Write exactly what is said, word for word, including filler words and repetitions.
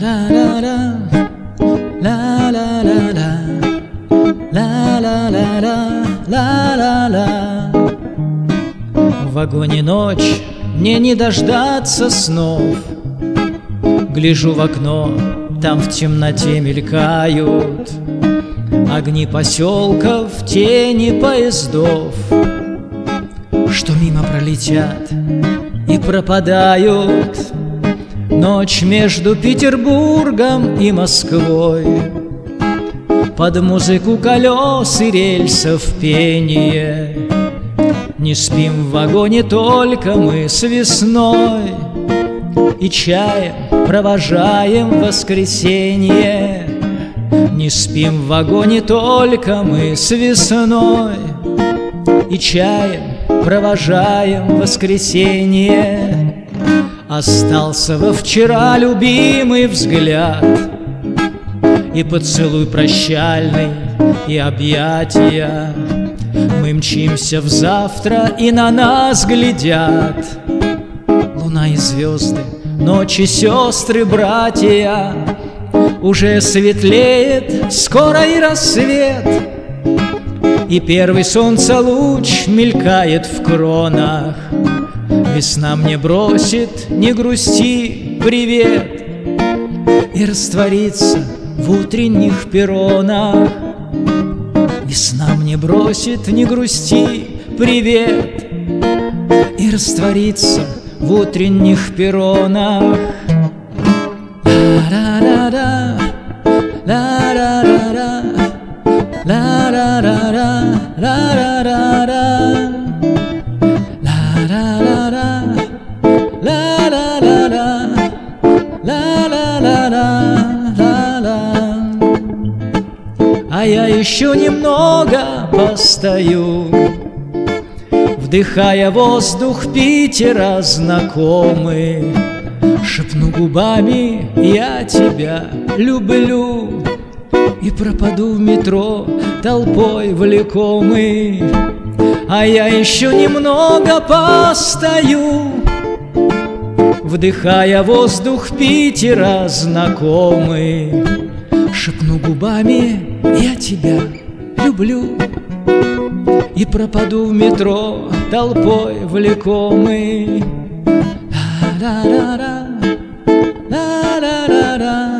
В вагоне ночь, мне не дождаться снов. Гляжу в окно, там в темноте мелькают огни поселков, тени поездов, что мимо пролетят и пропадают. Ночь между Петербургом и Москвой, под музыку колес и рельсов пение. Не спим в вагоне только мы с весной, и чаем провожаем воскресенье. Не спим в вагоне только мы с весной, и чаем провожаем воскресенье. Остался во вчера любимый взгляд, и поцелуй прощальный, и объятия. Мы мчимся в завтра, и на нас глядят луна и звезды, ночи, сестры, братья. Уже светлеет, скоро и рассвет, и первый солнца луч мелькает в кронах. Весна мне бросит, не грусти, привет, и растворится в утренних перронах. Весна мне бросит, не грусти, привет, и растворится в утренних перронах. Ла-ра-ра-ра, ла-ра-ра-ра, ла-ра-ра-ра, ла-ра-ра-ра, ла-ра-ра-ра, ла-ра-ра-ра, ла-ла-ла-ла-ла-ла. А я еще немного постою, вдыхая воздух Питера знакомый. Шепну губами: я тебя люблю, и пропаду в метро толпой влекомый. А я еще немного постою, вдыхая воздух Питера знакомый. Шепну губами: я тебя люблю, и пропаду в метро толпой влекомый. Ла-ла-ла-ла, ла-ла-ла-ла.